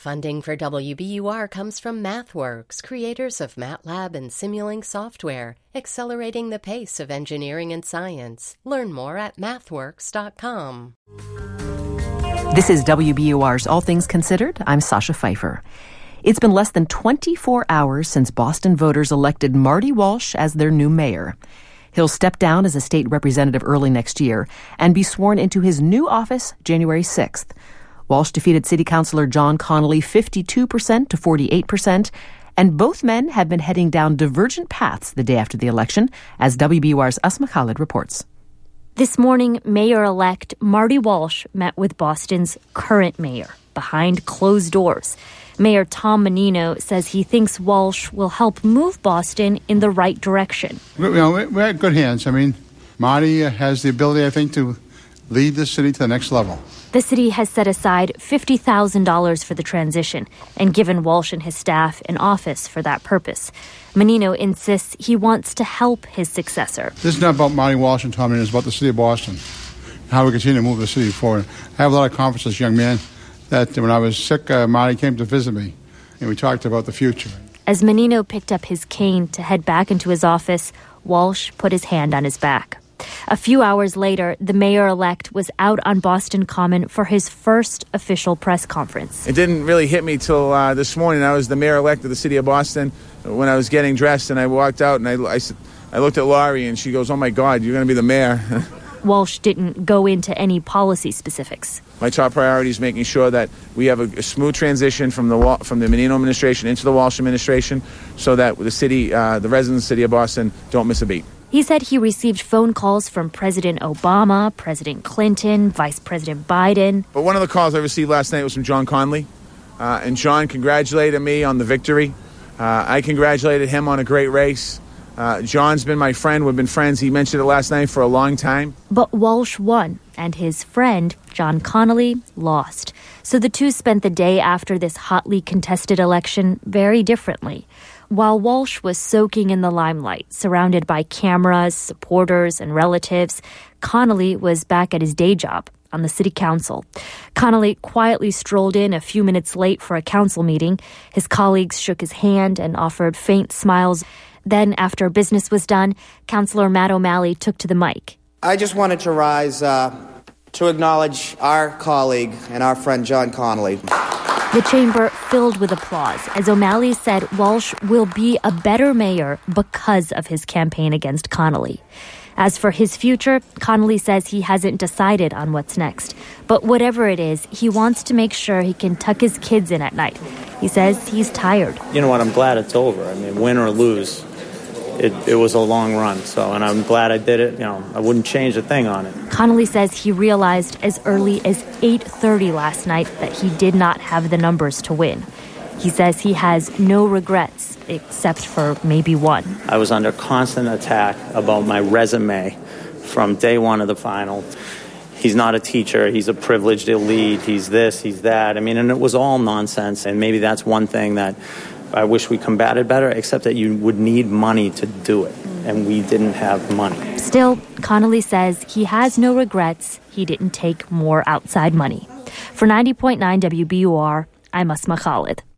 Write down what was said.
Funding for WBUR comes from MathWorks, creators of MATLAB and Simulink software, accelerating the pace of engineering and science. Learn more at mathworks.com. This is WBUR's All Things Considered. I'm Sasha Pfeiffer. It's been less than 24 hours since Boston voters elected Marty Walsh as their new mayor. He'll step down as a state representative early next year and be sworn into his new office January 6th. Walsh defeated City Councilor John Connolly 52% to 48%, and both men have been heading down divergent paths the day after the election, as WBUR's Asma Khalid reports. This morning, Mayor-elect Marty Walsh met with Boston's current mayor behind closed doors. Mayor Tom Menino says he thinks Walsh will help move Boston in the right direction. We're at good hands. I mean, Marty has the ability, I think, to lead the city to the next level. The city has set aside $50,000 for the transition and given Walsh and his staff an office for that purpose. Menino insists he wants to help his successor. This is not about Marty Walsh and Tom Menino. It's about the city of Boston, how we continue to move the city forward. I have a lot of confidence in this young man that when I was sick, Marty came to visit me, and we talked about the future. As Menino picked up his cane to head back into his office, Walsh put his hand on his back. A few hours later, the mayor-elect was out on Boston Common for his first official press conference. It didn't really hit me till this morning. I was the mayor-elect of the city of Boston when I was getting dressed, and I walked out, and I looked at Laurie, and she goes, "Oh, my God, you're going to be the mayor." Walsh didn't go into any policy specifics. My top priority is making sure that we have a smooth transition from the Menino administration into the Walsh administration so that the city, the residents of the city of Boston don't miss a beat. He said he received phone calls from President Obama, President Clinton, Vice President Biden. But one of the calls I received last night was from John Connolly, and John congratulated me on the victory. I congratulated him on a great race. John's been my friend. We've been friends. He mentioned it last night for a long time. But Walsh won, and his friend, John Connolly, lost. So the two spent the day after this hotly contested election very differently. While Walsh was soaking in the limelight, surrounded by cameras, supporters, and relatives, Connolly was back at his day job on the city council. Connolly quietly strolled in a few minutes late for a council meeting. His colleagues shook his hand and offered faint smiles. Then, after business was done, Councillor Matt O'Malley took to the mic. I just wanted to rise to acknowledge our colleague and our friend John Connolly. The chamber filled with applause as O'Malley said Walsh will be a better mayor because of his campaign against Connolly. As for his future, Connolly says he hasn't decided on what's next. But whatever it is, he wants to make sure he can tuck his kids in at night. He says he's tired. You know what? I'm glad it's over. I mean, win or lose, it was a long run. And I'm glad I did it. You know, I wouldn't change a thing on it. Connolly says he realized as early as 8:30 last night that he did not have the numbers to win. He says he has no regrets, except for maybe one. I was under constant attack about my resume from day one of the final. He's not a teacher. He's a privileged elite. He's this, he's that. I mean, and it was all nonsense. And maybe that's one thing that I wish we combated better, except that you would need money to do it. And we didn't have money. Still, Connolly says he has no regrets. He didn't take more outside money. For 90.9 WBUR, I'm Asma Khalid.